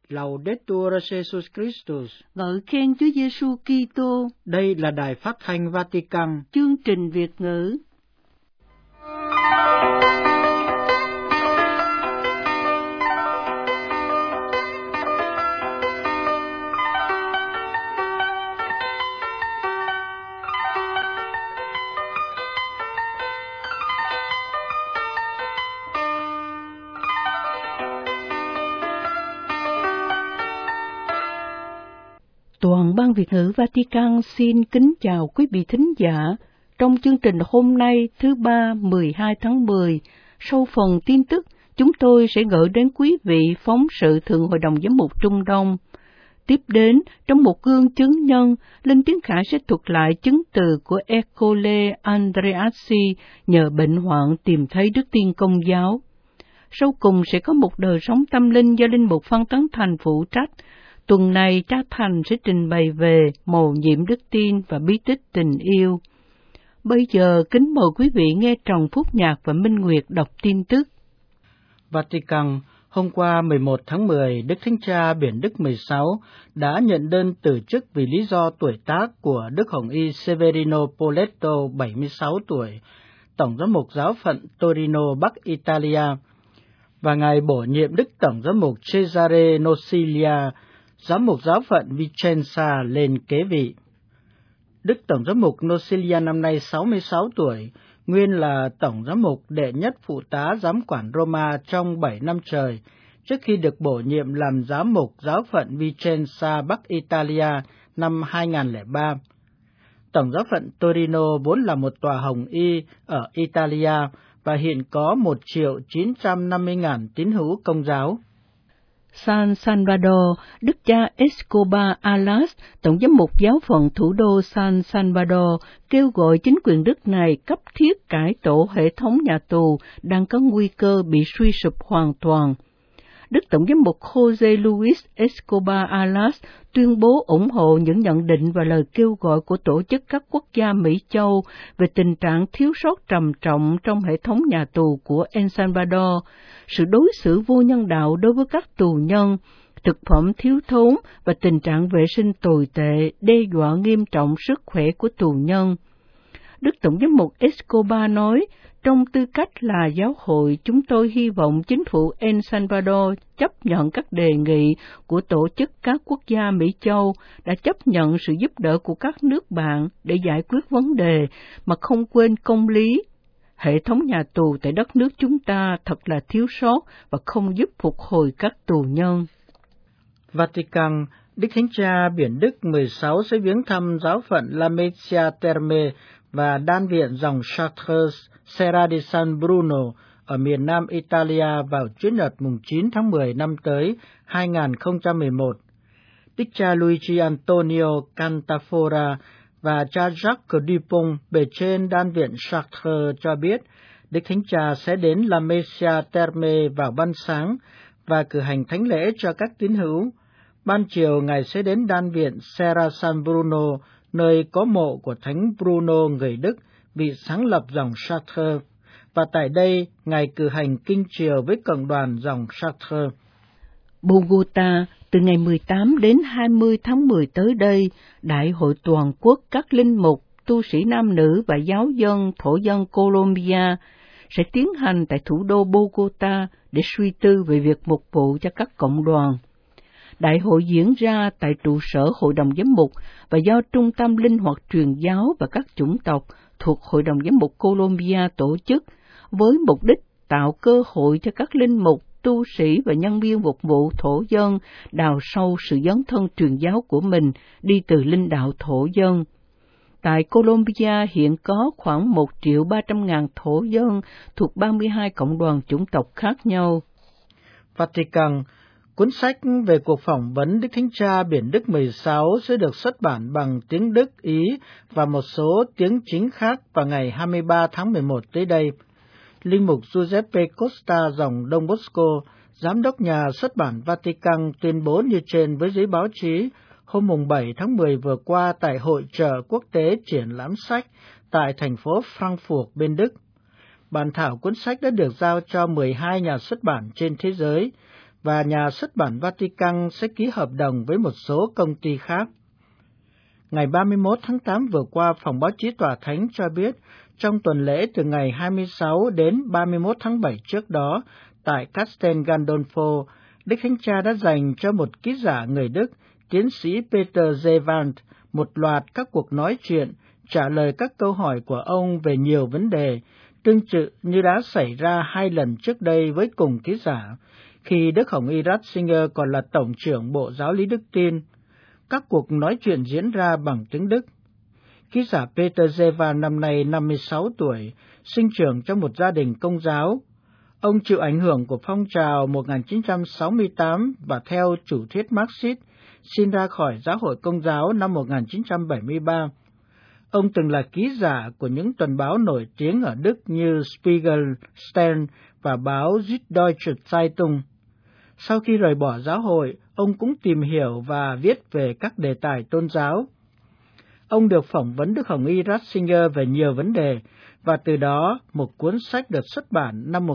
Laudetur Jesus Christus. Ngợi khen Chúa Giêsu Kitô. Đây là Đài Phát thanh Vatican. Chương trình Việt ngữ. Toàn ban Việt ngữ Vatican xin kính chào quý vị thính giả. Trong chương trình hôm nay thứ Ba 12 tháng 10, sau phần tin tức, chúng tôi sẽ gửi đến quý vị phóng sự Thượng Hội đồng Giám mục Trung Đông. Tiếp đến, trong một gương chứng nhân, Linh Tiến Khải sẽ thuật lại chứng từ của Ercole Andreassi nhờ bệnh hoạn tìm thấy đức tin Công giáo. Sau cùng sẽ có một đời sống tâm linh do Linh mục Phan Tấn Thành phụ trách. Tuần này, cha Thành sẽ trình bày về mầu nhiệm đức tin và bí tích tình yêu. Bây giờ, kính mời quý vị nghe Trần Phúc Nhạc và Minh Nguyệt đọc tin tức. Vatican, hôm qua 11 tháng 10, Đức Thánh Cha Biển Đức 16 đã nhận đơn từ chức vì lý do tuổi tác của Đức Hồng Y Severino Poletto, 76 tuổi, Tổng giám mục giáo phận Torino, Bắc Italia, và Ngài bổ nhiệm Đức Tổng giám mục Cesare Nocilia, giám mục giáo phận Vicenza lên kế vị. Đức Tổng giám mục Nocilia năm nay 66 tuổi, nguyên là Tổng giám mục đệ nhất phụ tá giám quản Roma trong 7 năm trời, trước khi được bổ nhiệm làm giám mục giáo phận Vicenza, Bắc Italia năm 2003. Tổng giáo phận Torino vốn là một tòa hồng y ở Italia và hiện có 1.950.000 tín hữu Công giáo. San Salvador, Đức cha Escobar Alas, Tổng giám mục giáo phận thủ đô San Salvador, kêu gọi chính quyền nước này cấp thiết cải tổ hệ thống nhà tù đang có nguy cơ bị suy sụp hoàn toàn. Đức Tổng giám mục Jose Luis Escobar Alas tuyên bố ủng hộ những nhận định và lời kêu gọi của tổ chức các quốc gia Mỹ Châu về tình trạng thiếu sót trầm trọng trong hệ thống nhà tù của El Salvador, sự đối xử vô nhân đạo đối với các tù nhân, thực phẩm thiếu thốn và tình trạng vệ sinh tồi tệ đe dọa nghiêm trọng sức khỏe của tù nhân. Đức Tổng giám mục Escobar nói, trong tư cách là giáo hội, chúng tôi hy vọng chính phủ El Salvador chấp nhận các đề nghị của tổ chức các quốc gia Mỹ Châu đã chấp nhận sự giúp đỡ của các nước bạn để giải quyết vấn đề mà không quên công lý. Hệ thống nhà tù tại đất nước chúng ta thật là thiếu sót và không giúp phục hồi các tù nhân. Vatican, Đức Thánh Cha Biển Đức 16 sẽ viếng thăm giáo phận La Mezzia Terme và đan viện dòng Chartres Serra di San Bruno ở miền nam Italia vào Chủ nhật mùng 9 tháng 10 năm tới 2011. Đức cha Luigi Antonio Cantafora và cha Jacques Dupont bề trên đan viện Chartres cho biết Đức Thánh Cha sẽ đến La Mezzia Terme vào ban sáng và cử hành thánh lễ cho các tín hữu. Ban chiều, Ngài sẽ đến đan viện Serra San Bruno, nơi có mộ của Thánh Bruno người Đức, vị sáng lập dòng Chartres, và tại đây, Ngài cử hành kinh chiều với cộng đoàn dòng Chartres. Bogota, từ ngày 18 đến 20 tháng 10 tới đây, Đại hội toàn quốc các linh mục, tu sĩ nam nữ và giáo dân, thổ dân Colombia sẽ tiến hành tại thủ đô Bogota để suy tư về việc mục vụ cho các cộng đoàn. Đại hội diễn ra tại trụ sở Hội đồng Giám mục và do Trung tâm Linh hoạt truyền giáo và các chủng tộc thuộc Hội đồng Giám mục Colombia tổ chức, với mục đích tạo cơ hội cho các linh mục, tu sĩ và nhân viên phục vụ thổ dân đào sâu sự dấn thân truyền giáo của mình đi từ linh đạo thổ dân. Tại Colombia hiện có khoảng 1.300.000 thổ dân thuộc 32 cộng đoàn chủng tộc khác nhau. Vatican, cuốn sách về cuộc phỏng vấn Đức Thánh Cha Biển Đức 16 sẽ được xuất bản bằng tiếng Đức, Ý và một số tiếng chính khác vào ngày 23 tháng 11 tới đây. Linh mục Giuseppe Costa dòng Don Bosco, giám đốc nhà xuất bản Vatican tuyên bố như trên với giới báo chí hôm 7 tháng 10 vừa qua tại Hội chợ quốc tế triển lãm sách tại thành phố Frankfurt bên Đức. Bản thảo cuốn sách đã được giao cho 12 nhà xuất bản trên thế giới, và nhà xuất bản Vatican sẽ ký hợp đồng với một số công ty khác. Ngày 31 tháng 8 vừa qua, Phòng Báo chí Tòa Thánh cho biết, trong tuần lễ từ ngày 26 đến 31 tháng 7 trước đó, tại Castel Gandolfo, Đức Thánh Cha đã dành cho một ký giả người Đức, tiến sĩ Peter Zewand, một loạt các cuộc nói chuyện, trả lời các câu hỏi của ông về nhiều vấn đề, tương tự như đã xảy ra 2 lần trước đây với cùng ký giả, khi Đức Hồng Y Ratzinger còn là Tổng trưởng Bộ Giáo lý Đức Tin. Các cuộc nói chuyện diễn ra bằng tiếng Đức. Ký giả Peter Zewand năm nay 56 tuổi, sinh trưởng trong một gia đình Công giáo. Ông chịu ảnh hưởng của phong trào 1968 và theo chủ thuyết Marxist, xin ra khỏi giáo hội Công giáo năm 1973. Ông từng là ký giả của những tuần báo nổi tiếng ở Đức như Spiegel, Stern và báo Süddeutsche Zeitung. Sau khi rời bỏ giáo hội, ông cũng tìm hiểu và viết về các đề tài tôn giáo. Ông được phỏng vấn Đức Hồng Y Ratzinger về nhiều vấn đề, và từ đó một cuốn sách được xuất bản năm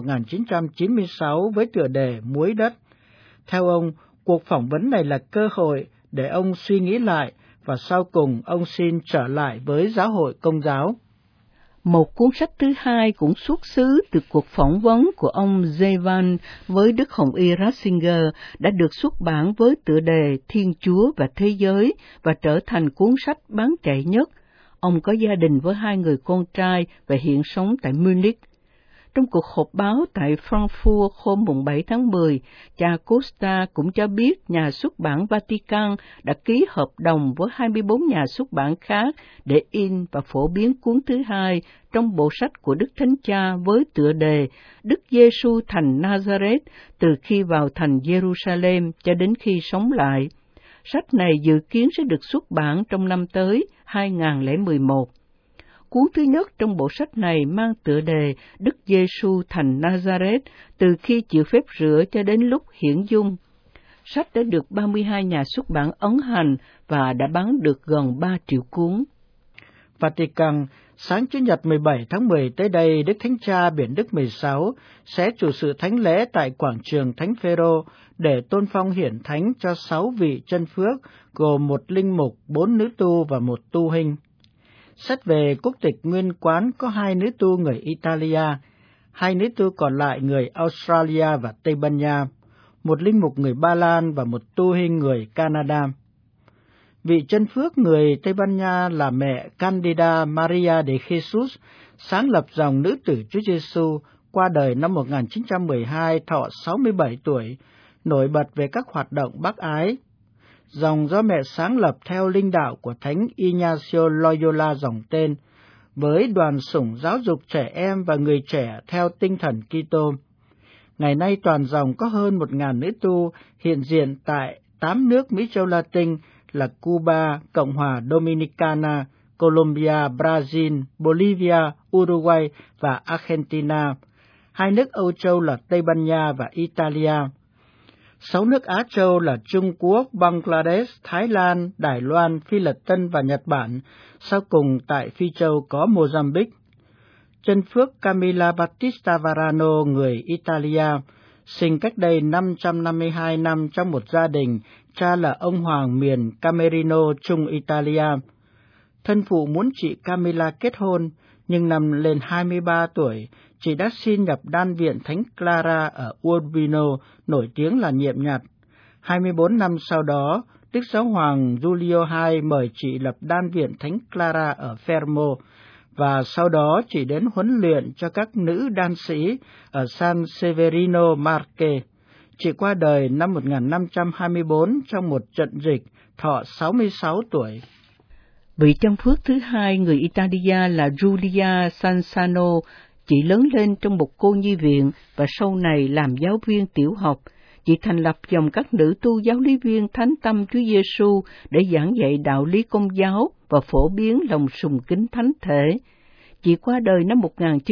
1996 với tựa đề Muối đất. Theo ông, cuộc phỏng vấn này là cơ hội để ông suy nghĩ lại, và sau cùng ông xin trở lại với giáo hội Công giáo. Một cuốn sách thứ hai cũng xuất xứ từ cuộc phỏng vấn của ông Zewand với Đức Hồng Y Ratzinger đã được xuất bản với tựa đề Thiên Chúa và Thế giới và trở thành cuốn sách bán chạy nhất. Ông có gia đình với 2 người con trai và hiện sống tại Munich. Trong cuộc họp báo tại Frankfurt hôm 7 tháng 10, cha Costa cũng cho biết nhà xuất bản Vatican đã ký hợp đồng với 24 nhà xuất bản khác để in và phổ biến cuốn thứ hai trong bộ sách của Đức Thánh Cha với tựa đề Đức Giêsu thành Nazareth từ khi vào thành Jerusalem cho đến khi sống lại. Sách này dự kiến sẽ được xuất bản trong năm tới 2011. Cuốn thứ nhất trong bộ sách này mang tựa đề Đức Giêsu thành Nazareth từ khi chịu phép rửa cho đến lúc hiển dung. Sách đã được 32 nhà xuất bản ấn hành và đã bán được gần 3 triệu cuốn. Vatican, sáng Chủ nhật 17 tháng 10 tới đây, Đức Thánh Cha Biển Đức 16 sẽ chủ sự thánh lễ tại quảng trường Thánh Phêrô để tôn phong hiển thánh cho 6 vị chân phước, gồm 1 linh mục, 4 nữ tu và 1 tu hình. Xét về quốc tịch nguyên quán có 2 nữ tu người Italia, 2 nữ tu còn lại người Australia và Tây Ban Nha, 1 linh mục người Ba Lan và 1 tu hình người Canada. Vị chân phước người Tây Ban Nha là mẹ Candida Maria de Jesus, sáng lập dòng nữ tử Chúa Giêsu, qua đời năm 1912, thọ 67 tuổi, nổi bật về các hoạt động bác ái. Dòng do mẹ sáng lập theo linh đạo của Thánh Ignacio Loyola dòng tên, với đoàn sủng giáo dục trẻ em và người trẻ theo tinh thần Kitô. Ngày nay toàn dòng có hơn 1.000 nữ tu hiện diện tại 8 nước Mỹ châu Latin là Cuba, Cộng hòa Dominicana, Colombia, Brazil, Bolivia, Uruguay và Argentina. 2 nước Âu Châu là Tây Ban Nha và Italia. 6 nước Á Châu là Trung Quốc, Bangladesh, Thái Lan, Đài Loan, Phi Lật Tân và Nhật Bản. Sau cùng tại Phi Châu có Mozambique. Chân phước Camilla Battista Varano, người Italia, sinh cách đây 552 năm trong một gia đình, cha là ông hoàng miền Camerino, Trung Italia. Thân phụ muốn chị Camilla kết hôn, nhưng năm lên 23 tuổi, chị đã xin nhập đan viện Thánh Clara ở Urbino, nổi tiếng là nhiệm nhặt. 24 năm sau đó, Đức Giáo hoàng Giulio II mời chị lập đan viện Thánh Clara ở Fermo, và sau đó chị đến huấn luyện cho các nữ đan sĩ ở San Severino Marche. Chị qua đời năm 1524 trong một trận dịch, thọ 66 tuổi. Vị chân phước thứ hai người Italia là Giulia Sansano. Chị lớn lên trong một cô nhi viện và sau này làm giáo viên tiểu học. Chị thành lập dòng các nữ tu giáo lý viên Thánh Tâm Chúa Giêsu để giảng dạy đạo lý Công giáo và phổ biến lòng sùng kính thánh thể. Chị qua đời năm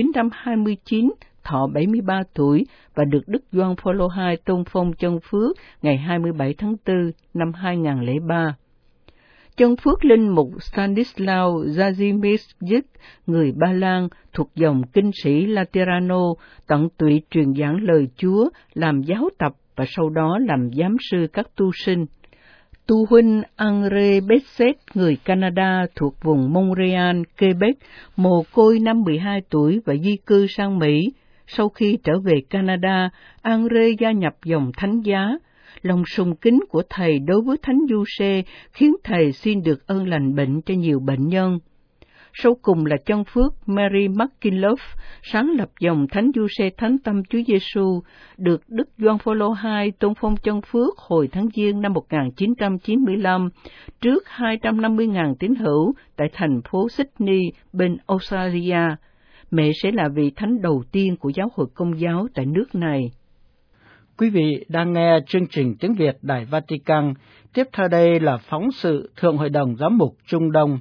1929, thọ 73 tuổi và được Đức Gioan Phaolô II tôn phong chân phước ngày 27 tháng 4 năm 2003. Chân phước linh mục Stanislaw Kazimierz, người Ba Lan, thuộc dòng kinh sĩ Laterano, tận tụy truyền giảng lời Chúa, làm giáo tập và sau đó làm giám sư các tu sinh. Tu huynh André Besset, người Canada thuộc vùng Montreal, Quebec, mồ côi năm 12 tuổi và di cư sang Mỹ. Sau khi trở về Canada, André gia nhập dòng thánh giá. Lòng sùng kính của thầy đối với Thánh Giuse khiến thầy xin được ơn lành bệnh cho nhiều bệnh nhân. Sau cùng là chân phước Mary McKillop, sáng lập dòng Thánh Giuse Thánh Tâm Chúa Giêsu, được Đức Gioan Phaolô II tôn phong chân phước hồi tháng Giêng năm 1995 trước 250.000 tín hữu tại thành phố Sydney bên Australia. Mẹ sẽ là vị thánh đầu tiên của giáo hội Công giáo tại nước này. Quý vị đang nghe chương trình tiếng Việt Đài Vatican. Tiếp theo đây là phóng sự Thượng Hội đồng Giám mục Trung Đông.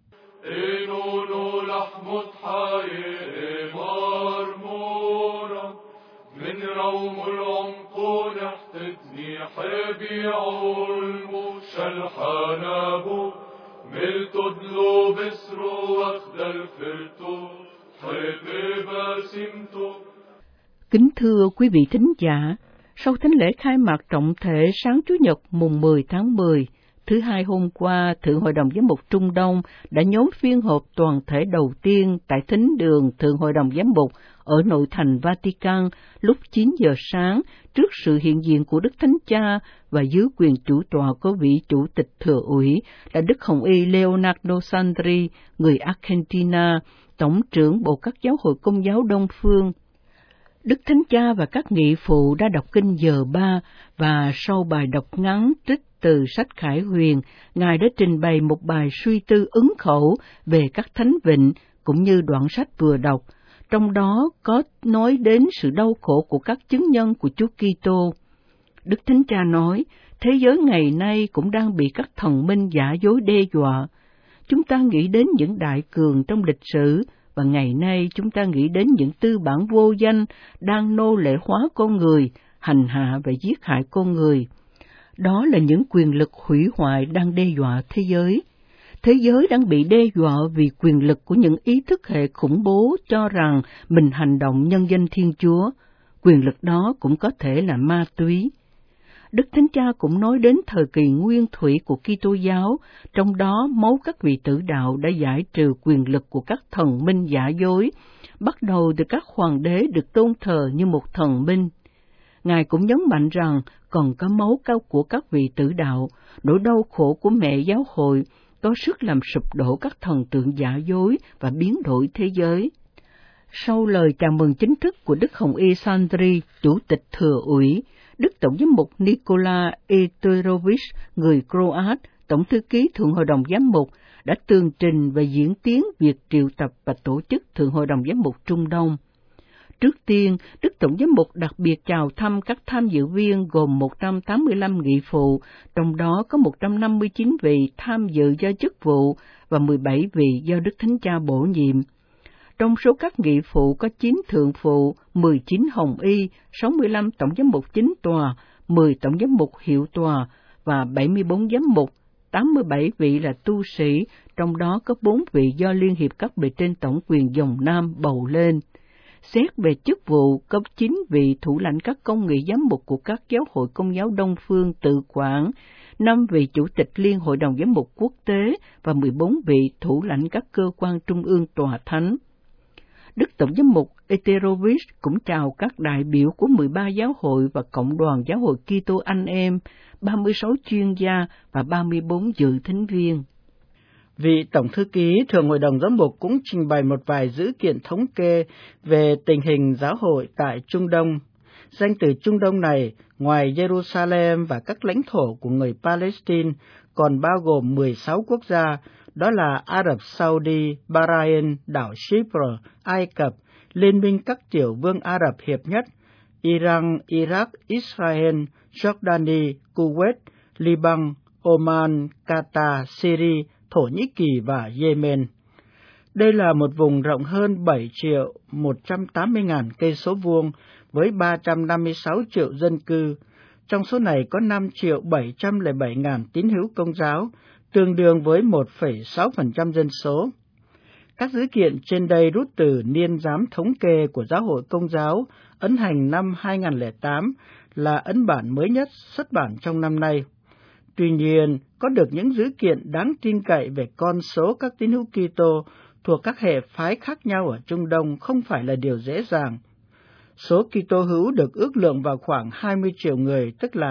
Kính thưa quý vị thính giả, sau thánh lễ khai mạc trọng thể sáng Chủ nhật mùng 10 tháng 10, thứ Hai hôm qua, Thượng Hội đồng Giám mục Trung Đông đã nhóm phiên họp toàn thể đầu tiên tại thính đường Thượng Hội đồng Giám mục ở nội thành Vatican lúc 9 giờ sáng trước sự hiện diện của Đức Thánh Cha và dưới quyền chủ tọa có vị Chủ tịch Thừa ủy là Đức Hồng Y Leonardo Sandri, người Argentina, Tổng trưởng Bộ các giáo hội Công giáo Đông Phương. Đức Thánh Cha và các nghị phụ đã đọc kinh giờ 3 và sau bài đọc ngắn trích từ sách Khải Huyền, Ngài đã trình bày một bài suy tư ứng khẩu về các thánh vịnh cũng như đoạn sách vừa đọc, trong đó có nói đến sự đau khổ của các chứng nhân của Chúa Kitô. Đức Thánh Cha nói, thế giới ngày nay cũng đang bị các thần minh giả dối đe dọa. Chúng ta nghĩ đến những đại cường trong lịch sử, và ngày nay chúng ta nghĩ đến những tư bản vô danh đang nô lệ hóa con người, hành hạ và giết hại con người. Đó là những quyền lực hủy hoại đang đe dọa thế giới. Thế giới đang bị đe dọa vì quyền lực của những ý thức hệ khủng bố cho rằng mình hành động nhân danh Thiên Chúa. Quyền lực đó cũng có thể là ma túy. Đức Thánh Cha cũng nói đến thời kỳ nguyên thủy của Kitô giáo, trong đó máu các vị tử đạo đã giải trừ quyền lực của các thần minh giả dối, bắt đầu từ các hoàng đế được tôn thờ như một thần minh. Ngài cũng nhấn mạnh rằng còn có máu cao của các vị tử đạo, nỗi đau khổ của mẹ giáo hội, có sức làm sụp đổ các thần tượng giả dối và biến đổi thế giới. Sau lời chào mừng chính thức của Đức Hồng Y Sandri, Chủ tịch Thừa ủy, Đức Tổng giám mục Nikola Eterovich, người Croat, Tổng thư ký Thượng Hội đồng Giám mục, đã tường trình và diễn tiến việc triệu tập và tổ chức Thượng Hội đồng Giám mục Trung Đông. Trước tiên, Đức Tổng giám mục đặc biệt chào thăm các tham dự viên gồm 185 nghị phụ, trong đó có 159 vị tham dự do chức vụ và 17 vị do Đức Thánh Cha bổ nhiệm. Trong số các nghị phụ có 9 thượng phụ, 19 hồng y, 65 tổng giám mục chính tòa, 10 tổng giám mục hiệu tòa và 74 giám mục, 87 vị là tu sĩ, trong đó có 4 vị do Liên hiệp các bề trên tổng quyền dòng Nam bầu lên. Xét về chức vụ, có 9 vị thủ lãnh các công nghị giám mục của các giáo hội Công giáo Đông Phương tự quản, 5 vị chủ tịch Liên hội đồng giám mục quốc tế và 14 vị thủ lãnh các cơ quan trung ương tòa thánh. Đức Tổng giám mục Eterovich cũng chào các đại biểu của 13 giáo hội và Cộng đoàn Giáo hội Kitô anh em, 36 chuyên gia và 34 dự thính viên. Vị Tổng thư ký Thượng Hội đồng Giám mục cũng trình bày một vài dữ kiện thống kê về tình hình giáo hội tại Trung Đông. Danh từ Trung Đông này, ngoài Jerusalem và các lãnh thổ của người Palestine, còn bao gồm 16 quốc gia, đó là Ả Rập Saudi, Bahrain, đảo Chypre, Ai Cập, Liên minh các tiểu vương Ả Rập Hiệp nhất, Iran, Iraq, Israel, Jordani, Kuwait, Liban, Oman, Qatar, Syria, Thổ Nhĩ Kỳ và Yemen. Đây là một vùng rộng hơn 7.180.000 cây số vuông với 356 triệu dân cư. Trong số này có 5.707.000 tín hữu Công giáo, tương đương với 1,6% dân số. Các dữ kiện trên đây rút từ niên giám thống kê của Giáo hội Công giáo ấn hành năm 2008 là ấn bản mới nhất xuất bản trong năm nay. Tuy nhiên, có được những dữ kiện đáng tin cậy về con số các tín hữu Kitô thuộc các hệ phái khác nhau ở Trung Đông không phải là điều dễ dàng. Số Kitô hữu được ước lượng vào khoảng 20 triệu người, tức là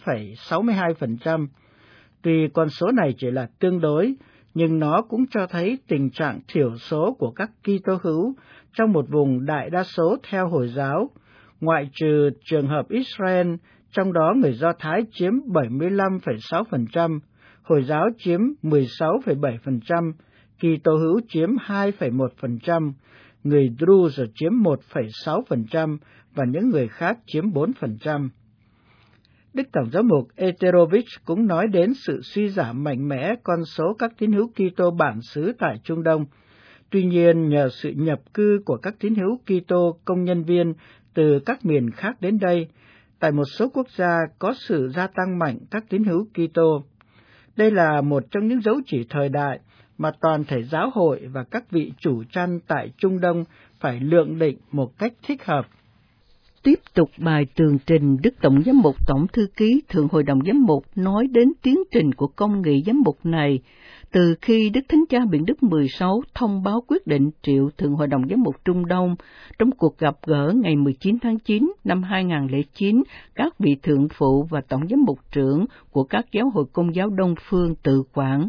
5,62%. Tuy con số này chỉ là tương đối, nhưng nó cũng cho thấy tình trạng thiểu số của các Kitô hữu trong một vùng đại đa số theo Hồi giáo, ngoại trừ trường hợp Israel, trong đó người Do Thái chiếm 75,6%, Hồi giáo chiếm 16,7%, Kitô hữu chiếm 2,1%, người Druze chiếm 1,6% và những người khác chiếm 4%. Đức Tổng giám mục Eterovich cũng nói đến sự suy giảm mạnh mẽ con số các tín hữu Kitô bản xứ tại Trung Đông. Tuy nhiên, nhờ sự nhập cư của các tín hữu Kitô công nhân viên từ các miền khác đến đây, tại một số quốc gia có sự gia tăng mạnh các tín hữu Kitô. Đây là một trong những dấu chỉ thời đại mà toàn thể giáo hội và các vị chủ chăn tại Trung Đông phải lượng định một cách thích hợp. Tiếp tục bài tường trình, Đức Tổng giám mục Tổng thư ký Thượng hội đồng giám mục nói đến tiến trình của công nghị giám mục này từ khi Đức Thánh Cha Biển Đức 16 thông báo quyết định triệu Thượng hội đồng giám mục Trung Đông trong cuộc gặp gỡ ngày 19 tháng 9 năm 2009 các vị thượng phụ và tổng giám mục trưởng của các giáo hội Công giáo Đông phương tự quản.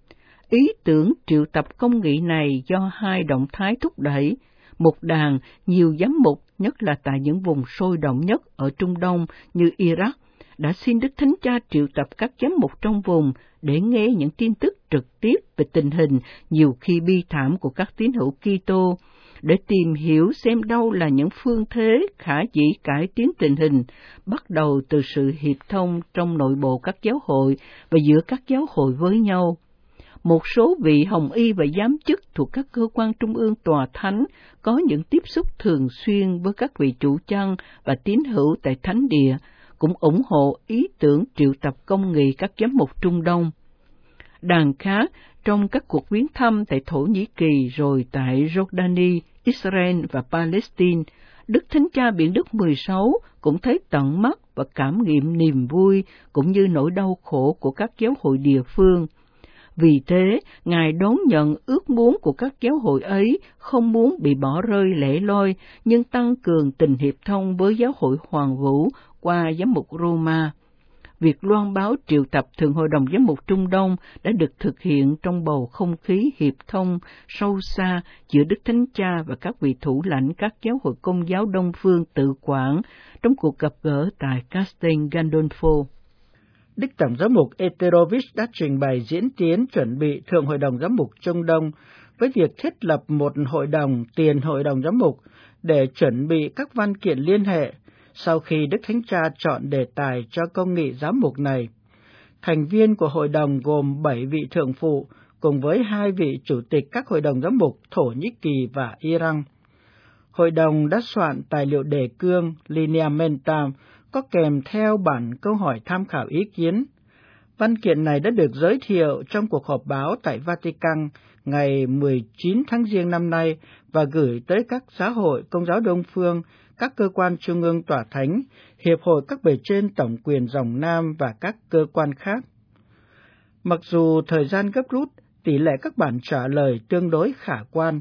Ý tưởng triệu tập công nghị này do hai động thái thúc đẩy. Một đàn, nhiều giám mục, nhất là tại những vùng sôi động nhất ở Trung Đông như Iraq, đã xin Đức Thánh Cha triệu tập các giám mục trong vùng để nghe những tin tức trực tiếp về tình hình nhiều khi bi thảm của các tín hữu Kitô, để tìm hiểu xem đâu là những phương thế khả dĩ cải tiến tình hình, bắt đầu từ sự hiệp thông trong nội bộ các giáo hội và giữa các giáo hội với nhau. Một số vị hồng y và giám chức thuộc các cơ quan trung ương tòa thánh có những tiếp xúc thường xuyên với các vị chủ chăn và tín hữu tại thánh địa, cũng ủng hộ ý tưởng triệu tập công nghị các giám mục Trung Đông. Đàn khác, trong các cuộc viếng thăm tại Thổ Nhĩ Kỳ rồi tại Jordani, Israel và Palestine, Đức Thánh Cha Biển Đức 16 cũng thấy tận mắt và cảm nghiệm niềm vui cũng như nỗi đau khổ của các giáo hội địa phương. Vì thế, Ngài đón nhận ước muốn của các giáo hội ấy không muốn bị bỏ rơi lẻ loi, nhưng tăng cường tình hiệp thông với giáo hội Hoàng Vũ qua giám mục Roma. Việc loan báo triệu tập Thượng hội đồng giám mục Trung Đông đã được thực hiện trong bầu không khí hiệp thông sâu xa giữa Đức Thánh Cha và các vị thủ lãnh các giáo hội Công giáo Đông phương tự quản trong cuộc gặp gỡ tại Castel Gandolfo. Đức Tổng giám mục Eterovich đã trình bày diễn tiến chuẩn bị Thượng hội đồng giám mục Trung Đông với việc thiết lập một hội đồng tiền hội đồng giám mục để chuẩn bị các văn kiện liên hệ sau khi Đức Thánh Cha chọn đề tài cho công nghị giám mục này. Thành viên của hội đồng gồm 7 vị thượng phụ cùng với 2 vị chủ tịch các hội đồng giám mục Thổ Nhĩ Kỳ và Iran. Hội đồng đã soạn tài liệu đề cương Lineamentum có kèm theo bản câu hỏi tham khảo ý kiến. Văn kiện này đã được giới thiệu trong cuộc họp báo tại Vatican ngày 19 tháng Giêng năm nay và gửi tới các giáo hội Công giáo Đông phương, các cơ quan trung ương tòa thánh, hiệp hội các bề trên tổng quyền dòng Nam và các cơ quan khác. Mặc dù thời gian gấp rút, tỷ lệ các bản trả lời tương đối khả quan,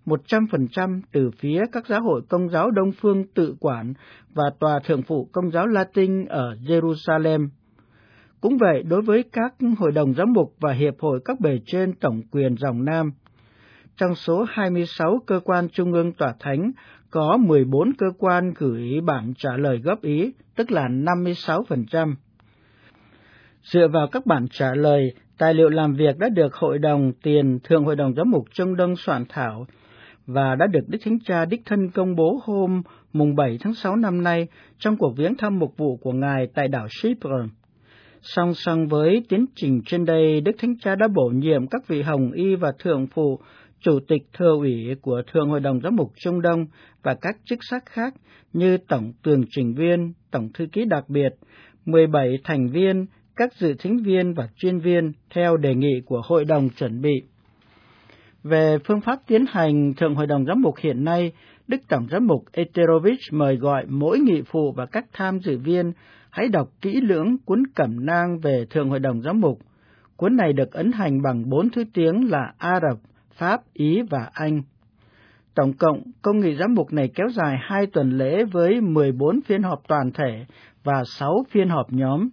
100% từ phía các giáo hội Công giáo Đông phương tự quản và tòa thượng phụ Công giáo Latin ở Jerusalem. Cũng vậy đối với các hội đồng giám mục và hiệp hội các bề trên tổng quyền dòng Nam. Trong số 26 cơ quan trung ương tòa thánh, có 14 cơ quan gửi bản trả lời góp ý, tức là 56%. Dựa vào các bản trả lời, tài liệu làm việc đã được Hội đồng Tiền Thượng hội đồng giám mục Trung Đông soạn thảo và đã được Đức Thánh Cha đích thân công bố hôm mùng 7 tháng 6 năm nay trong cuộc viếng thăm mục vụ của Ngài tại đảo Chypre. Song song với tiến trình trên đây, Đức Thánh Cha đã bổ nhiệm các vị hồng y và thượng phụ, chủ tịch thừa ủy của Thượng hội đồng giám mục Trung Đông và các chức sắc khác như tổng tường trình viên, tổng thư ký đặc biệt, 17 thành viên, các dự thính viên và chuyên viên theo đề nghị của hội đồng chuẩn bị. Về phương pháp tiến hành Thượng hội đồng giám mục hiện nay, Đức Tổng giám mục Eterovich mời gọi mỗi nghị phụ và các tham dự viên hãy đọc kỹ lưỡng cuốn cẩm nang về Thượng Hội đồng Giám mục. Cuốn này được ấn hành bằng 4 thứ tiếng là Ả Rập, Pháp, Ý và Anh. Tổng cộng, công nghị giám mục này kéo dài 2 tuần lễ với 14 phiên họp toàn thể và 6 phiên họp nhóm.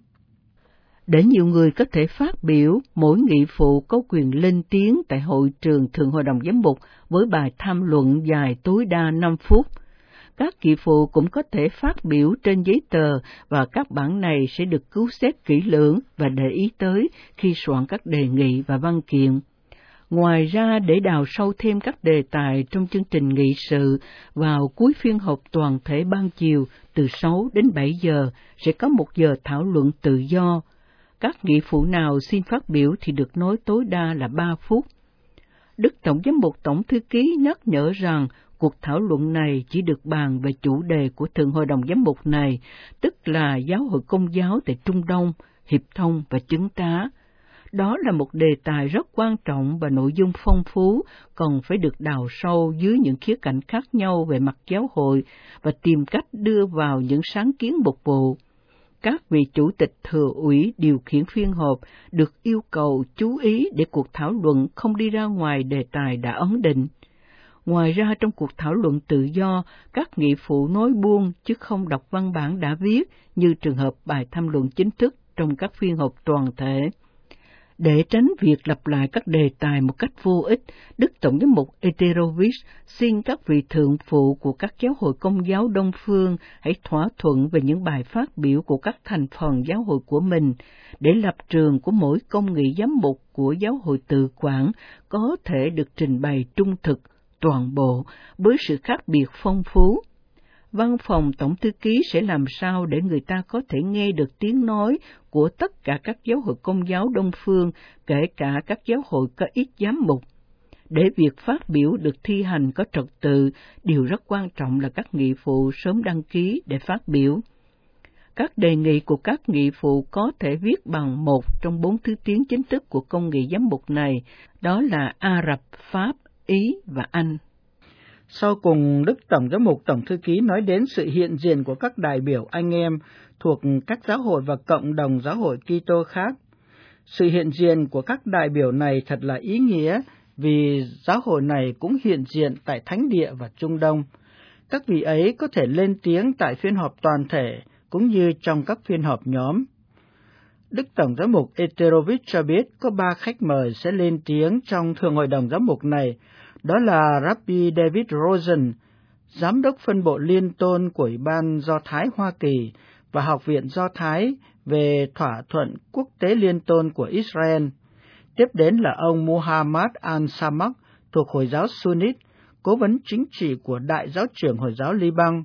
Để nhiều người có thể phát biểu, mỗi nghị phụ có quyền lên tiếng tại hội trường Thượng Hội đồng Giám mục với bài tham luận dài tối đa 5 phút. Các nghị phụ cũng có thể phát biểu trên giấy tờ và các bản này sẽ được cứu xét kỹ lưỡng và để ý tới khi soạn các đề nghị và văn kiện. Ngoài ra, để đào sâu thêm các đề tài trong chương trình nghị sự, vào cuối phiên họp toàn thể ban chiều từ 6 đến 7 giờ sẽ có 1 giờ thảo luận tự do. Các nghị phụ nào xin phát biểu thì được nói tối đa là 3 phút. Đức Tổng giám mục Tổng thư ký nhắc nhở rằng cuộc thảo luận này chỉ được bàn về chủ đề của Thượng Hội đồng Giám mục này, tức là giáo hội Công giáo tại Trung Đông, hiệp thông và chứng tá. Đó là một đề tài rất quan trọng và nội dung phong phú, còn phải được đào sâu dưới những khía cạnh khác nhau về mặt giáo hội và tìm cách đưa vào những sáng kiến mục vụ. Các vị chủ tịch thừa ủy điều khiển phiên họp được yêu cầu chú ý để cuộc thảo luận không đi ra ngoài đề tài đã ấn định. Ngoài ra, trong cuộc thảo luận tự do, các nghị phụ nói buông chứ không đọc văn bản đã viết như trường hợp bài tham luận chính thức trong các phiên họp toàn thể. Để tránh việc lặp lại các đề tài một cách vô ích, Đức Tổng giám mục Eterovich xin các vị thượng phụ của các giáo hội Công giáo Đông phương hãy thỏa thuận về những bài phát biểu của các thành phần giáo hội của mình, để lập trường của mỗi công nghị giám mục của giáo hội tự quản có thể được trình bày trung thực, toàn bộ, với sự khác biệt phong phú. Văn phòng Tổng thư ký sẽ làm sao để người ta có thể nghe được tiếng nói của tất cả các giáo hội Công giáo Đông phương, kể cả các giáo hội có ít giám mục. Để việc phát biểu được thi hành có trật tự, điều rất quan trọng là các nghị phụ sớm đăng ký để phát biểu. Các đề nghị của các nghị phụ có thể viết bằng một trong 4 thứ tiếng chính thức của công nghị giám mục này, đó là Ả Rập, Pháp, Ý và Anh. Sau cùng, Đức Tổng giám mục Tổng thư ký nói đến sự hiện diện của các đại biểu anh em thuộc các giáo hội và cộng đồng giáo hội Kitô khác. Sự hiện diện của các đại biểu này thật là ý nghĩa vì giáo hội này cũng hiện diện tại Thánh Địa và Trung Đông. Các vị ấy có thể lên tiếng tại phiên họp toàn thể cũng như trong các phiên họp nhóm. Đức Tổng giám mục Eterovich cho biết có 3 khách mời sẽ lên tiếng trong Thượng Hội đồng Giám mục này, đó là Rabbi David Rosen, Giám đốc phân bộ liên tôn của Ủy ban Do Thái Hoa Kỳ và Học viện Do Thái về thỏa thuận quốc tế liên tôn của Israel. Tiếp đến là ông Muhammad al-Samak thuộc Hồi giáo Sunnit, cố vấn chính trị của Đại giáo trưởng Hồi giáo Liban.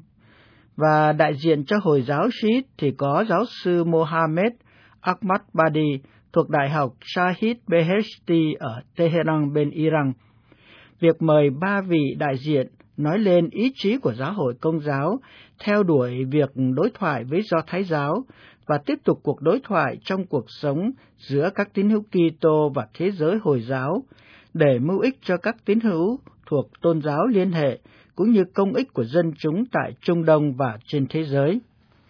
Và đại diện cho Hồi giáo Shiite thì có giáo sư Mohammed Ahmad Badi thuộc Đại học Shahid Beheshti ở Tehran bên Iran. Việc mời 3 vị đại diện nói lên ý chí của giáo hội Công giáo, theo đuổi việc đối thoại với Do Thái giáo và tiếp tục cuộc đối thoại trong cuộc sống giữa các tín hữu Kitô và thế giới Hồi giáo để mưu ích cho các tín hữu thuộc tôn giáo liên hệ cũng như công ích của dân chúng tại Trung Đông và trên thế giới.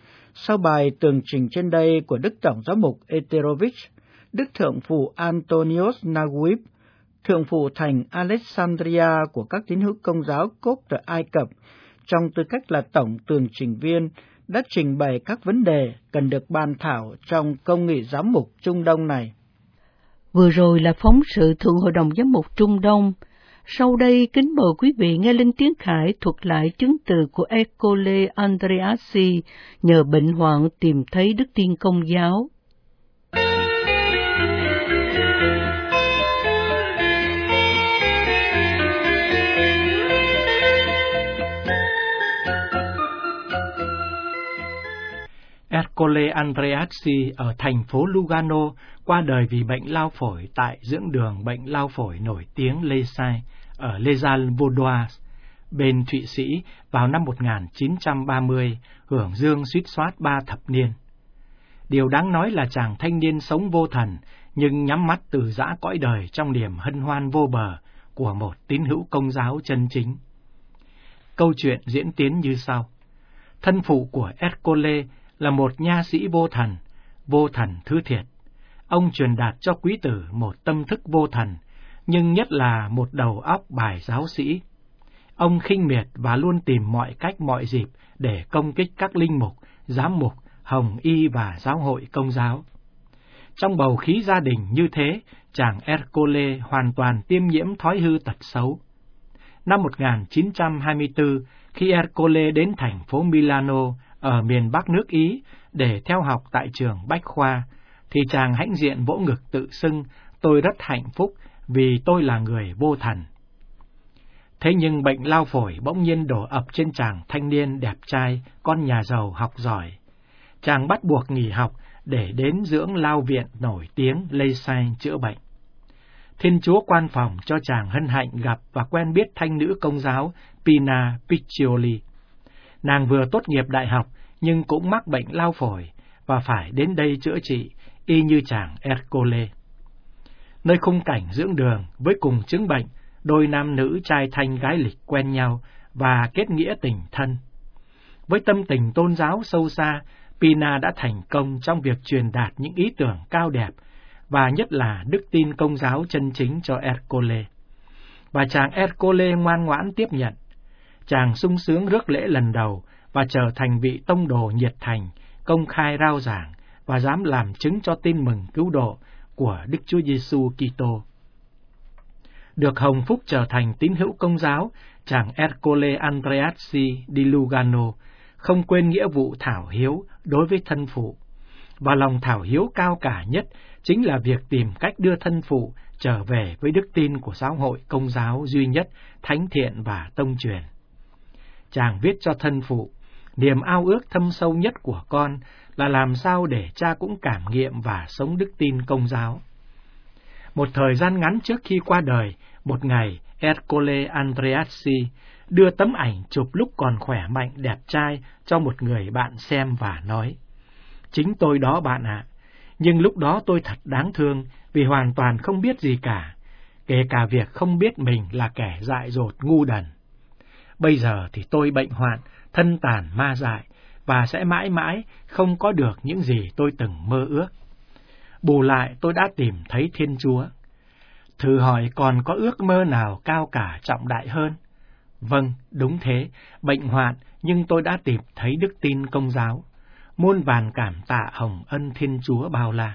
Sau bài tường trình trên đây của Đức Tổng giám mục Eterovich, Đức Thượng phụ Antonios Naguib, Thượng phụ thành Alexandria của các tín hữu Công giáo Copte Ai Cập, trong tư cách là tổng tường trình viên, đã trình bày các vấn đề cần được bàn thảo trong công nghị giám mục Trung Đông này. Vừa rồi là phóng sự Thượng Hội đồng Giám mục Trung Đông. Sau đây, kính mời quý vị nghe Linh Tiến Khải thuật lại chứng từ của Ercole Andreassi nhờ bệnh hoạn tìm thấy đức tin Công giáo. Ercole Andreassi ở thành phố Lugano qua đời vì bệnh lao phổi tại dưỡng đường bệnh lao phổi nổi tiếng Lesai ở Les Vaudois, bên Thụy Sĩ vào năm 1930, hưởng dương suýt soát 3 thập niên. Điều đáng nói là chàng thanh niên sống vô thần nhưng nhắm mắt từ giã cõi đời trong niềm hân hoan vô bờ của một tín hữu Công giáo chân chính. Câu chuyện diễn tiến như sau. Thân phụ của Ercole là một nha sĩ vô thần thứ thiệt. Ông truyền đạt cho quý tử một tâm thức vô thần, nhưng nhất là một đầu óc bài giáo sĩ. Ông khinh miệt và luôn tìm mọi cách mọi dịp để công kích các linh mục, giám mục, hồng y và giáo hội Công giáo. Trong bầu khí gia đình như thế, chàng Ercole hoàn toàn tiêm nhiễm thói hư tật xấu. Năm 1924, khi Ercole đến thành phố Milano ở miền Bắc nước Ý để theo học tại trường Bách Khoa, thì chàng hãnh diện vỗ ngực tự xưng, tôi rất hạnh phúc vì tôi là người vô thần. Thế nhưng bệnh lao phổi bỗng nhiên đổ ập trên chàng thanh niên đẹp trai, con nhà giàu học giỏi. Chàng bắt buộc nghỉ học để đến dưỡng lao viện nổi tiếng Leysin chữa bệnh. Thiên Chúa quan phòng cho chàng hân hạnh gặp và quen biết thanh nữ Công giáo Pina Piccioli. Nàng vừa tốt nghiệp đại học nhưng cũng mắc bệnh lao phổi và phải đến đây chữa trị, y như chàng Ercole. Nơi khung cảnh dưỡng đường với cùng chứng bệnh, đôi nam nữ trai thanh gái lịch quen nhau và kết nghĩa tình thân. Với tâm tình tôn giáo sâu xa, Pina đã thành công trong việc truyền đạt những ý tưởng cao đẹp và nhất là đức tin Công giáo chân chính cho Ercole. Và chàng Ercole ngoan ngoãn tiếp nhận. Chàng sung sướng rước lễ lần đầu và trở thành vị tông đồ nhiệt thành, công khai rao giảng và dám làm chứng cho tin mừng cứu độ của Đức Chúa Giêsu Kitô. Được hồng phúc trở thành tín hữu Công giáo, chàng Ercole Andreazzi di Lugano không quên nghĩa vụ thảo hiếu đối với thân phụ. Và lòng thảo hiếu cao cả nhất chính là việc tìm cách đưa thân phụ trở về với đức tin của giáo hội Công giáo duy nhất, thánh thiện và tông truyền. Chàng viết cho thân phụ, niềm ao ước thâm sâu nhất của con là làm sao để cha cũng cảm nghiệm và sống đức tin Công giáo. Một thời gian ngắn trước khi qua đời, một ngày Ercole Andreazzi đưa tấm ảnh chụp lúc còn khỏe mạnh đẹp trai cho một người bạn xem và nói: chính tôi đó bạn ạ, nhưng lúc đó tôi thật đáng thương vì hoàn toàn không biết gì cả, kể cả việc không biết mình là kẻ dại dột ngu đần. Bây giờ thì tôi bệnh hoạn, thân tàn ma dại và sẽ mãi mãi không có được những gì tôi từng mơ ước. Bù lại tôi đã tìm thấy Thiên Chúa. Thử hỏi còn có ước mơ nào cao cả trọng đại hơn? Vâng, đúng thế, bệnh hoạn nhưng tôi đã tìm thấy đức tin Công giáo. Muôn vàn cảm tạ hồng ân Thiên Chúa bao la.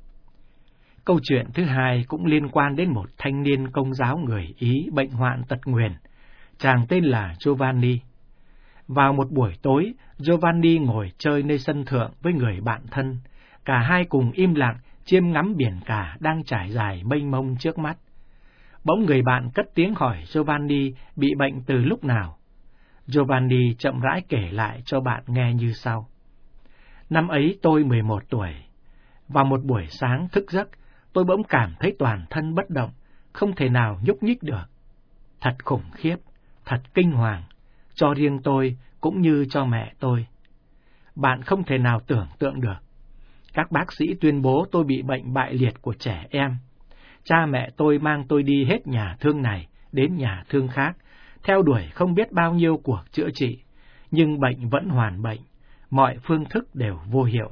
Câu chuyện thứ hai cũng liên quan đến một thanh niên Công giáo người Ý bệnh hoạn tật nguyền. Chàng tên là Giovanni. Vào một buổi tối, Giovanni ngồi chơi nơi sân thượng với người bạn thân. Cả hai cùng im lặng chiêm ngắm biển cả đang trải dài mênh mông trước mắt. Bỗng người bạn cất tiếng hỏi Giovanni bị bệnh từ lúc nào. Giovanni chậm rãi kể lại cho bạn nghe như sau. Năm ấy tôi 11 tuổi. Vào một buổi sáng thức giấc, tôi bỗng cảm thấy toàn thân bất động, không thể nào nhúc nhích được. Thật khủng khiếp, thật kinh hoàng, cho riêng tôi cũng như cho mẹ tôi. Bạn không thể nào tưởng tượng được. Các bác sĩ tuyên bố tôi bị bệnh bại liệt của trẻ em. Cha mẹ tôi mang tôi đi hết nhà thương này đến nhà thương khác, theo đuổi không biết bao nhiêu cuộc chữa trị, nhưng bệnh vẫn hoàn bệnh, mọi phương thức đều vô hiệu.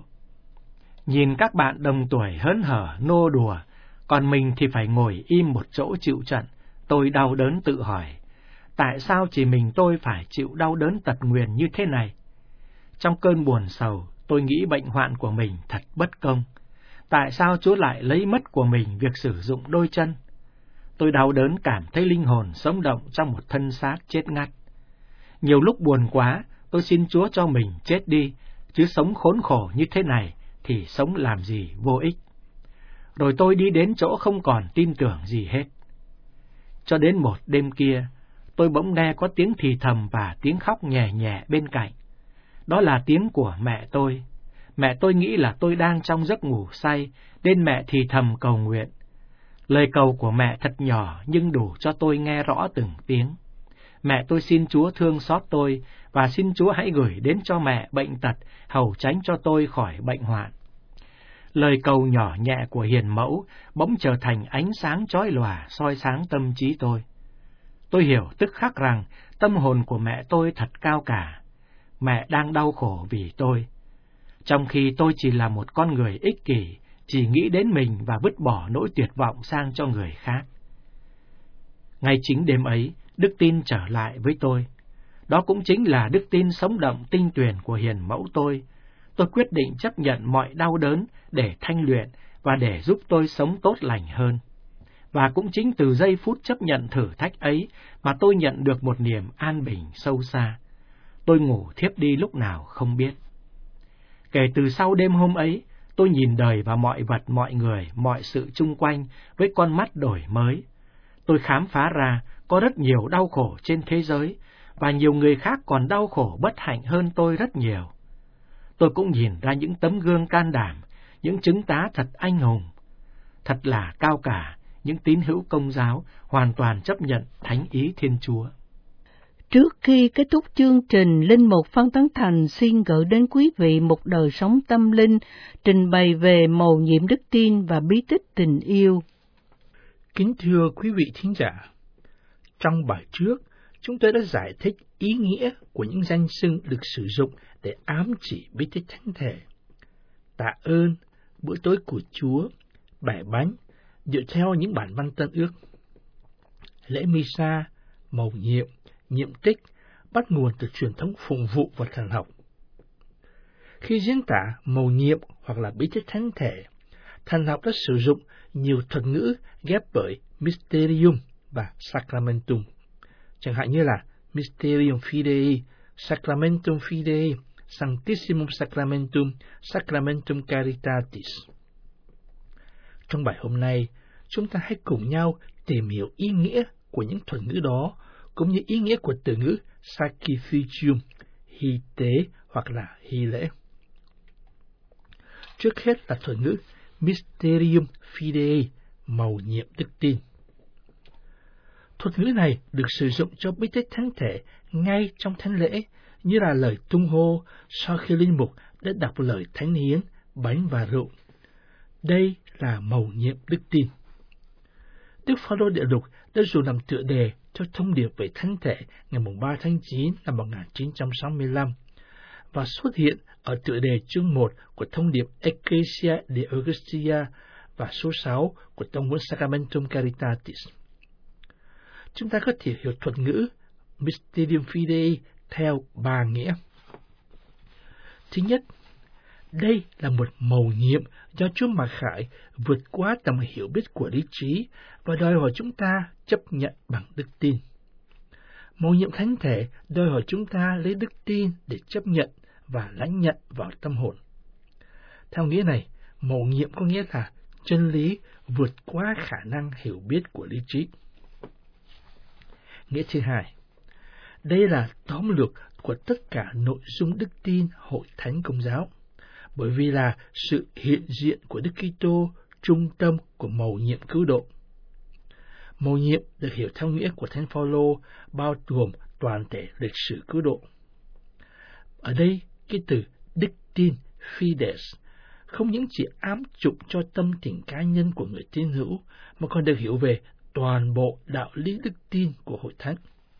Nhìn các bạn đồng tuổi hớn hở nô đùa, còn mình thì phải ngồi im một chỗ chịu trận, tôi đau đớn tự hỏi, tại sao chỉ mình tôi phải chịu đau đớn tật nguyền như thế này? Trong cơn buồn sầu, tôi nghĩ bệnh hoạn của mình thật bất công. Tại sao Chúa lại lấy mất của mình việc sử dụng đôi chân? Tôi đau đớn cảm thấy linh hồn sống động trong một thân xác chết ngắt. Nhiều lúc buồn quá, tôi xin Chúa cho mình chết đi, chứ sống khốn khổ như thế này thì sống làm gì vô ích. Rồi tôi đi đến chỗ không còn tin tưởng gì hết. Cho đến một đêm kia, tôi bỗng nghe có tiếng thì thầm và tiếng khóc nhẹ nhẹ bên cạnh. Đó là tiếng của mẹ tôi. Mẹ tôi nghĩ là tôi đang trong giấc ngủ say, nên mẹ thì thầm cầu nguyện. Lời cầu của mẹ thật nhỏ nhưng đủ cho tôi nghe rõ từng tiếng. Mẹ tôi xin Chúa thương xót tôi và xin Chúa hãy gửi đến cho mẹ bệnh tật, hầu tránh cho tôi khỏi bệnh hoạn. Lời cầu nhỏ nhẹ của hiền mẫu bỗng trở thành ánh sáng chói lòa soi sáng tâm trí tôi. Tôi hiểu tức khắc rằng tâm hồn của mẹ tôi thật cao cả. Mẹ đang đau khổ vì tôi, trong khi tôi chỉ là một con người ích kỷ, chỉ nghĩ đến mình và vứt bỏ nỗi tuyệt vọng sang cho người khác. Ngay chính đêm ấy, đức tin trở lại với tôi. Đó cũng chính là đức tin sống động tinh tuyền của hiền mẫu tôi. Tôi quyết định chấp nhận mọi đau đớn để thanh luyện và để giúp tôi sống tốt lành hơn. Và cũng chính từ giây phút chấp nhận thử thách ấy mà tôi nhận được một niềm an bình sâu xa. Tôi ngủ thiếp đi lúc nào không biết. Kể từ sau đêm hôm ấy, tôi nhìn đời và mọi vật, mọi người, mọi sự chung quanh với con mắt đổi mới. Tôi khám phá ra có rất nhiều đau khổ trên thế giới, và nhiều người khác còn đau khổ bất hạnh hơn tôi rất nhiều. Tôi cũng nhìn ra những tấm gương can đảm, những chứng tá thật anh hùng. Thật là cao cả, những tín hữu Công giáo hoàn toàn chấp nhận thánh ý Thiên Chúa. Trước khi kết thúc chương trình, Linh mục Phan Tấn Thành xin gửi đến quý vị một đời sống tâm linh, trình bày về mầu nhiệm đức tin và bí tích tình yêu. Kính thưa quý vị thính giả, trong bài trước, chúng tôi đã giải thích ý nghĩa của những danh xưng được sử dụng để ám chỉ bí tích thánh thể. Tạ ơn, bữa tối của Chúa, bẻ bánh, dựa theo những bản văn Tân Ước. Lễ Misa, mầu nhiệm, nhiệm tích bắt nguồn từ truyền thống phụng vụ và thần học. Khi diễn tả mầu nhiệm hoặc là bí tích thánh thể, thần học đã sử dụng nhiều thuật ngữ ghép bởi Mysterium và Sacramentum, chẳng hạn như là Mysterium Fidei, Sacramentum Fidei, Sanctissimum Sacramentum, Sacramentum Caritatis. Trong bài hôm nay, chúng ta hãy cùng nhau tìm hiểu ý nghĩa của những thuật ngữ đó, cũng như ý nghĩa của từ ngữ Sacrificium, hy tế hoặc là hy lễ. Trước hết là thuật ngữ Mysterium Fidei, mầu nhiệm đức tin. Thuật ngữ này được sử dụng cho bí tích thánh thể ngay trong thánh lễ, như là lời tung hô sau khi linh mục đã đọc lời thánh hiến, bánh và rượu. Đây là mầu nhiệm đức tin. Đức Phao-lô Địa Lục đã dùng làm tựa đề cho thông điệp về thánh thể ngày 3 tháng 9 năm 1965 và xuất hiện ở tựa đề chương 1 của thông điệp Ecclesia de Augustia và số 6 của tông huấn Sacramentum Caritatis. Chúng ta có thể hiểu thuật ngữ Mysterium Fidei theo 3 nghĩa. Thứ nhất, đây là một mầu nhiệm do Chúa mặc khải vượt quá tầm hiểu biết của lý trí và đòi hỏi chúng ta chấp nhận bằng đức tin. Mầu nhiệm thánh thể đòi hỏi chúng ta lấy đức tin để chấp nhận và lãnh nhận vào tâm hồn. Theo nghĩa này, mầu nhiệm có nghĩa là chân lý vượt quá khả năng hiểu biết của lý trí. Nghĩa thứ hai, đây là tóm lược của tất cả nội dung đức tin Hội Thánh Công giáo, bởi vì là sự hiện diện của Đức Kitô trung tâm của mầu nhiệm cứu độ. Mầu nhiệm được hiểu theo nghĩa của Thánh Phaolô bao gồm toàn thể lịch sử cứu độ. Ở đây, cái từ đức tin Fides không những chỉ ám dụng cho tâm tình cá nhân của người tín hữu, mà còn được hiểu về toàn bộ đạo lý đức tin của Hội Thánh.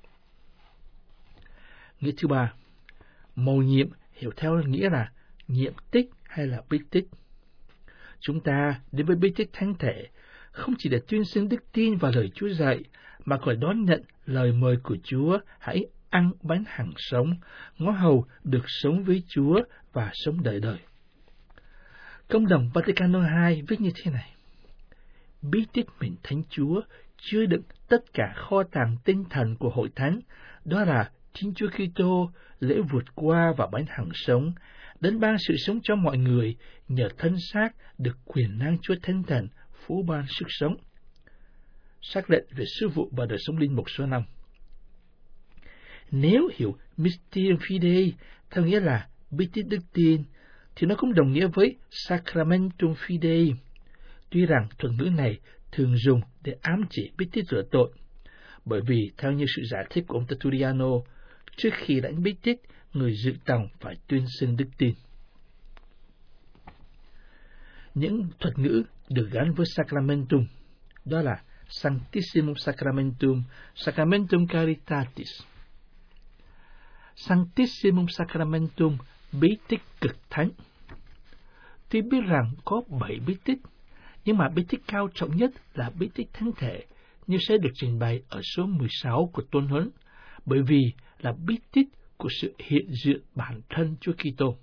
Nghĩa thứ ba, mầu nhiệm hiểu theo nghĩa là nhiệm tích hay là bí tích. Chúng ta đến với bí tích thánh thể không chỉ để tuyên xưng đức tin và lời Chúa dạy, mà còn đón nhận lời mời của Chúa hãy ăn bánh hằng sống, ngó hầu được sống với Chúa và sống đời đời. Công đồng Vaticano II viết như thế này: bí tích mình Thánh Chúa chứa đựng tất cả kho tàng tinh thần của Hội Thánh, đó là Thiên Chúa Kitô lễ vượt qua và bánh hằng sống, đến ban sự sống cho mọi người nhờ thân xác được quyền năng Chúa Thánh Thần phú ban sức sống. Sắc lệnh về sứ vụ và đời sống linh mục số 5. Nếu hiểu Mysterium Fidei theo nghĩa là bí tích đức tin, thì nó cũng đồng nghĩa với Sacramentum Fidei. Tuy rằng thuật ngữ này thường dùng để ám chỉ bí tích rửa tội, bởi vì theo như sự giải thích của ông Tertulliano, trước khi lãnh bí tích, người dự tòng phải tuyên xưng đức tin. Những thuật ngữ được gắn với Sacramentum, đó là Sanctissimum Sacramentum, Sacramentum Caritatis. Sanctissimum Sacramentum, bí tích cực thánh. Tuy biết rằng có 7 bí tích, nhưng mà bí tích cao trọng nhất là bí tích thánh thể, như sẽ được trình bày ở số 16 của Tôn Huấn, bởi vì là bí tích của sự hiện diện bản thân Chúa Kitô.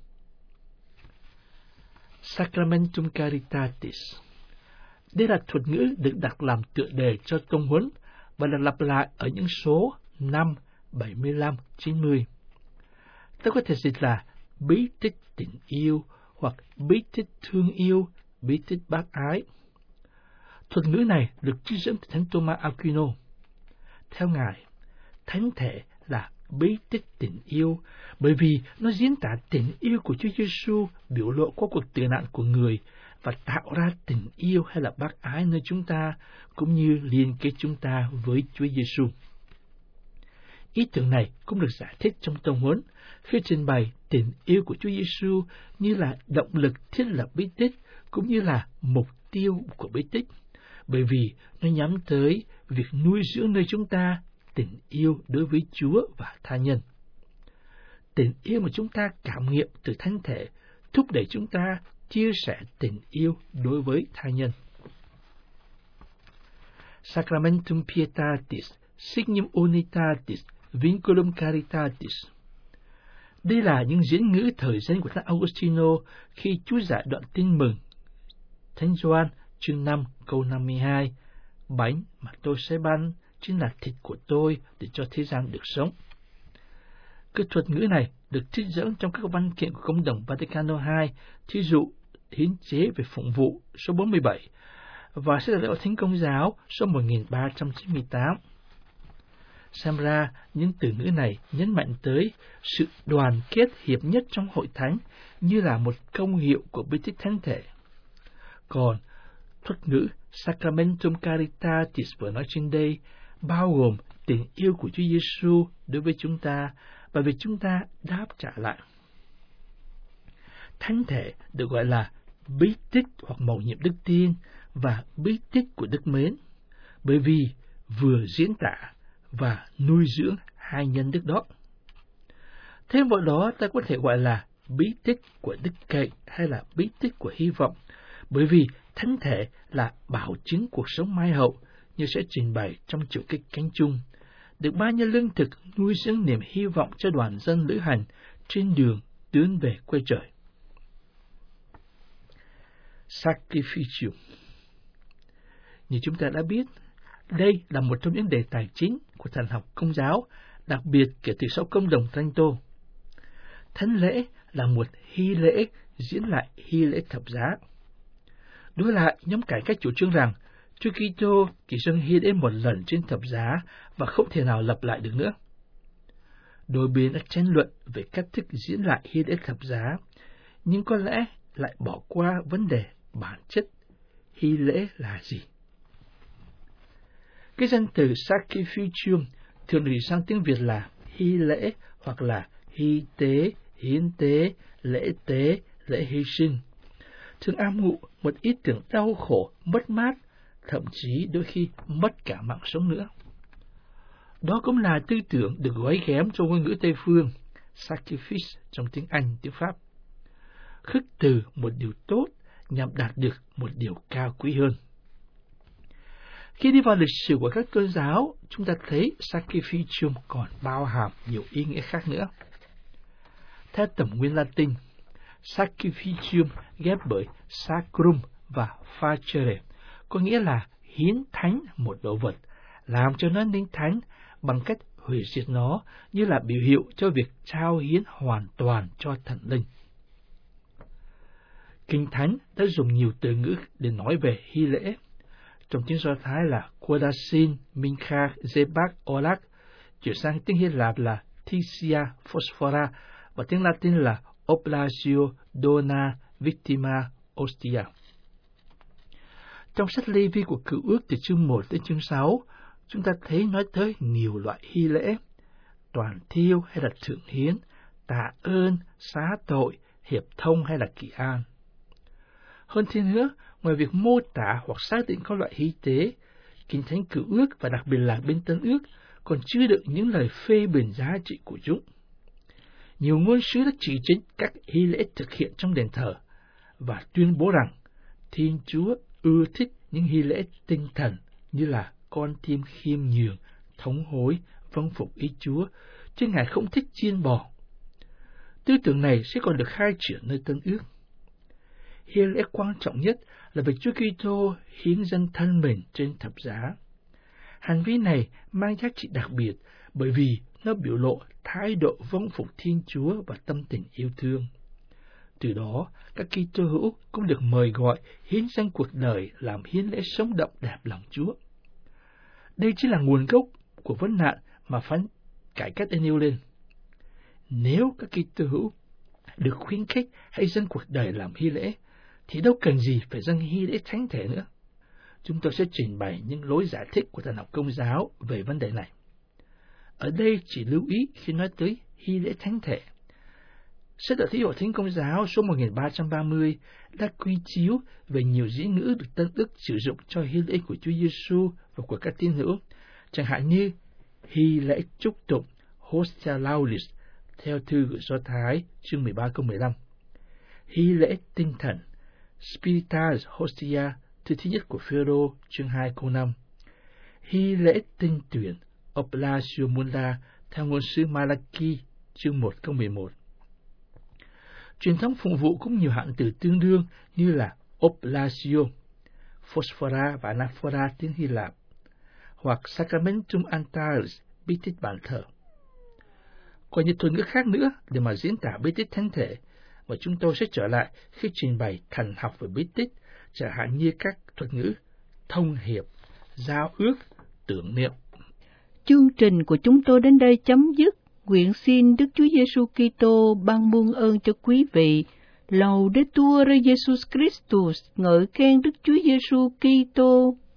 Sacramentum Caritatis. Đây là thuật ngữ được đặt làm tựa đề cho Tôn Huấn và được lặp lại ở những số 5, 75, 90. Ta có thể dịch là bí tích tình yêu hoặc bí tích thương yêu, bí tích bác ái. Thuật ngữ này được trích dẫn từ Thánh Thomas Aquino. Theo Ngài, thánh thể là bí tích tình yêu, bởi vì nó diễn tả tình yêu của Chúa Giêsu biểu lộ qua cuộc tử nạn của người và tạo ra tình yêu hay là bác ái nơi chúng ta, cũng như liên kết chúng ta với Chúa Giêsu. Ý tưởng này cũng được giải thích trong Tông Huấn khi trình bày tình yêu của Chúa Giêsu như là động lực thiết lập bí tích, cũng như là mục tiêu của bí tích, bởi vì nó nhắm tới việc nuôi dưỡng nơi chúng ta tình yêu đối với Chúa và tha nhân. Tình yêu mà chúng ta cảm nghiệm từ thánh thể thúc đẩy chúng ta chia sẻ tình yêu đối với tha nhân. Sacramentum Pietatis, Signum Unitatis, Vinculum Caritatis. Đây là những diễn ngữ thời danh của Thánh Augustino khi chú giải đoạn Tin mừng Thánh Gioan chương 5 câu 52. Bánh mà tôi sẽ ban chính là thịt của tôi để cho thế gian được sống. Cái thuật ngữ này được trích dẫn trong các văn kiện của Công đồng Vaticano II, thí dụ hiến chế về phụng vụ số 47 và sách đạo Thánh Công giáo số 1398. Xem ra, những từ ngữ này nhấn mạnh tới sự đoàn kết hiệp nhất trong hội thánh như là một công hiệu của bí tích thánh thể. Còn thuật ngữ Sacramentum Caritatis vừa nói trên đây bao gồm tình yêu của Chúa Giêsu đối với chúng ta và việc chúng ta đáp trả lại. Thánh thể được gọi là bí tích hoặc mầu nhiệm đức tin và bí tích của đức mến, bởi vì vừa diễn tả và nuôi dưỡng hai nhân đức đó. Thêm vào đó, ta có thể gọi là bí tích của đức cậy hay là bí tích của hy vọng, bởi vì thánh thể là bảo chứng cuộc sống mai hậu, như sẽ trình bày trong chủ kích cánh chung, được ban như lương thực nuôi dưỡng niềm hy vọng cho đoàn dân lữ hành trên đường tiến về quê trời. Sacrificium. Như chúng ta đã biết, đây là một trong những đề tài chính của thần học Công giáo, đặc biệt kể từ sau Công đồng Trento. Thánh lễ là một hy lễ diễn lại hy lễ thập giá. Đối lại, nhóm cải cách chủ trương rằng Chúa Kitô chỉ dâng hy lễ một lần trên thập giá và không thể nào lặp lại được nữa. Đôi bên đã tranh luận về cách thức diễn lại hy lễ thập giá, nhưng có lẽ lại bỏ qua vấn đề bản chất hy lễ là gì. Cái danh từ Sacrificium thường được sang tiếng Việt là hy lễ hoặc là hy tế, hiến tế, lễ hy sinh, thường ám ngụ một ý tưởng đau khổ, mất mát, thậm chí đôi khi mất cả mạng sống nữa. Đó cũng là tư tưởng được gói ghém trong ngôn ngữ Tây phương, sacrifice trong tiếng Anh, tiếng Pháp. Khước từ một điều tốt nhằm đạt được một điều cao quý hơn. Khi đi vào lịch sử của các tôn giáo, chúng ta thấy Sacrificium còn bao hàm nhiều ý nghĩa khác nữa. Theo tầm nguyên Latin, Sacrificium ghép bởi sacrum và facere, có nghĩa là hiến thánh một đồ vật, làm cho nó nên thánh bằng cách hủy diệt nó, như là biểu hiệu cho việc trao hiến hoàn toàn cho thần linh. Kinh Thánh đã dùng nhiều từ ngữ để nói về hy lễ. Trong tiếng Do Thái là Kodasin, Mincha, Zebach, Olak, chuyển sang tiếng Hy Lạp là Thisia, Phosphora, và tiếng Latin là Oblatio, Dona, Victima, Ostia. Trong sách Lê-vi của Cựu Ước từ chương 1 đến chương 6, chúng ta thấy nói tới nhiều loại hy lễ, toàn thiêu hay là thượng hiến, tạ ơn, xá tội, hiệp thông hay là kỳ an. Hơn thế nữa, ngoài việc mô tả hoặc xác định các loại hy tế, Kinh Thánh Cựu Ước và đặc biệt là bên Tân Ước còn chứa đựng những lời phê bình giá trị của chúng. Nhiều ngôn sứ đã chỉ trích các nghi lễ thực hiện trong đền thờ và tuyên bố rằng Thiên Chúa ưa thích những nghi lễ tinh thần như là con tim khiêm nhường, thống hối, vâng phục ý Chúa, chứ Ngài không thích chiên bò. Tư tưởng này sẽ còn được khai triển nơi Tân Ước. Nghi lễ quan trọng nhất là việc Chúa Kitô hiến dâng thân mình trên thập giá. Hành vi này mang giá trị đặc biệt bởi vì nó biểu lộ thái độ vâng phục Thiên Chúa và tâm tình yêu thương. Từ đó, các Kitô hữu cũng được mời gọi hiến dâng cuộc đời làm hiến lễ sống động đẹp lòng Chúa. Đây chính là nguồn gốc của vấn nạn mà phán cải cách nêu lên. Nếu các Kitô hữu được khuyến khích hãy dâng cuộc đời làm hy lễ, thì đâu cần gì phải dâng hy lễ thánh thể nữa. Chúng tôi sẽ trình bày những lối giải thích của thần học Công giáo về vấn đề này. Ở đây chỉ lưu ý khi nói tới hy lễ thánh thể. Sách Đạo Thí Hội Thánh Công giáo số 1330 đã quy chiếu về nhiều diễn ngữ được Tân Ước sử dụng cho hy lễ của Chúa Giêsu và của các tín hữu, chẳng hạn như hy lễ chúc tụng Hostia Laudis theo thư gửi Do Thái chương 13 câu 15, hy lễ tinh thần Spiritas Hostia thư thứ nhất của Phêrô chương 2 câu 5, hy lễ tinh tuyển Oblatio Munda theo ngôn sứ Malachi chương 1 câu 11. Truyền thống phụng vụ cũng nhiều hạng từ tương đương như là Oblatio, Phosphora và Anaphora tiếng Hy Lạp, hoặc Sacramentum Antares, bí tích bàn thờ. Còn nhiều thuật ngữ khác nữa để mà diễn tả bí tích thánh thể, và chúng tôi sẽ trở lại khi trình bày thần học về bí tích, chẳng hạn như các thuật ngữ thông hiệp, giao ước, tưởng niệm. Chương trình của chúng tôi đến đây chấm dứt. Nguyện xin Đức Chúa Giêsu Kitô ban muôn ơn cho quý vị. Laudetur Jesus Christus, ngợi khen Đức Chúa Giêsu Kitô.